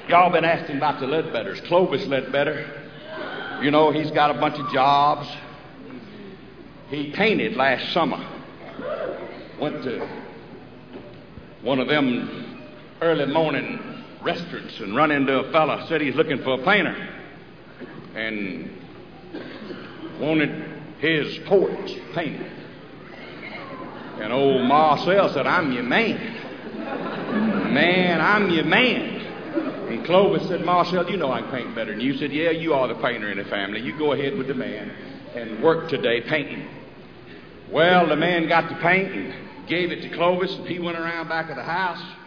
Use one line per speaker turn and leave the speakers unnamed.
Y'all been asking about the Ledbetters. Clovis Ledbetter, you know, he's got a bunch of jobs. He painted last summer. Went to one of them early morning restaurants and run into a fella, said he's looking for a painter and wanted his porch painted. And old Marcel said, I'm your man. Man, I'm your man. And Clovis said, Marcel, you know I can paint better than you. Said, yeah, you are the painter in the family. You go ahead with the man and work today painting. Well, the man got the paint and gave it to Clovis, and he went around back of the house